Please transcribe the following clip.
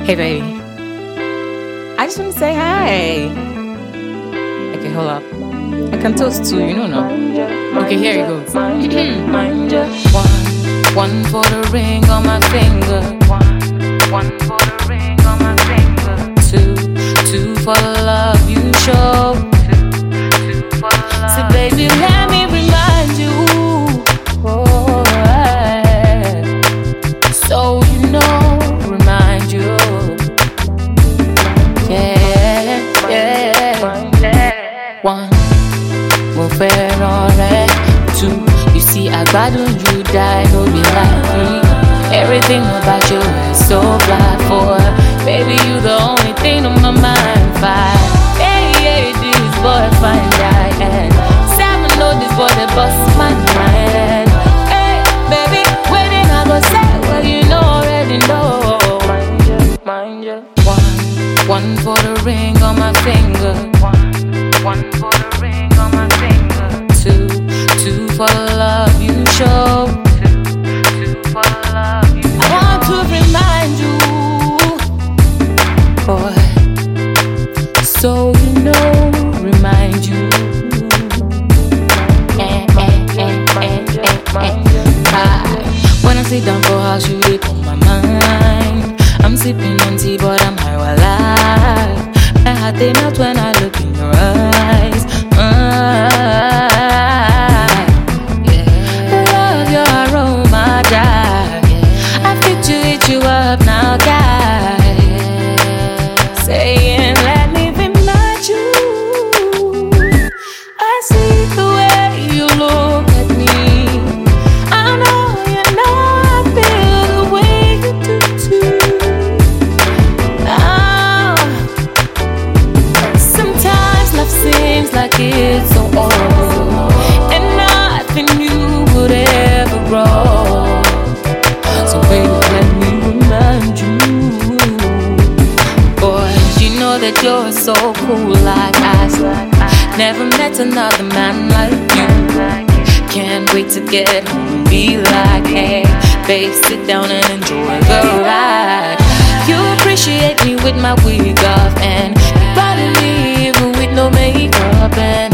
Hey, baby. I just want to say hi. Okay, hold up. I can toast too, you know now. Okay, here you go. One for the ring on my finger. One for the ring on my finger. Two for the love you show. Two for the love. So baby, let me remind you. Oh, so you know, remind you. One, more fair or red. Two, you see I gbadun you die, no be like me. Everything about you is so fly. Four, baby you the only thing on my mind. Five, hey, this boy fine guy. And seven, know this boy that busts my mind. Hey, baby, waiting I go say well you know already know. Mind ya. One for the ring on my finger. One for the ring on my finger. Two for the love you show. Two for the love you show. I want to remind you, boy, so you know, remind you. When I sit down for house, you live on my mind. I'm sipping on tea, but I'm high while alive. My heart they melt when I look in your eyes. Love your aroma, die. I fit to eat you up now, guy. Saying, let me remind you. I see the way you look at me. I know you know I feel the way you do too. Seems like it's so old, and nothing new would ever grow. So baby, let me remind you, boy, you know that you're so cool like ice. Never met another man like you. Can't wait to get home and be like, hey, babe, sit down and enjoy the ride. You appreciate me with my wig off and you bother me even with no makeup and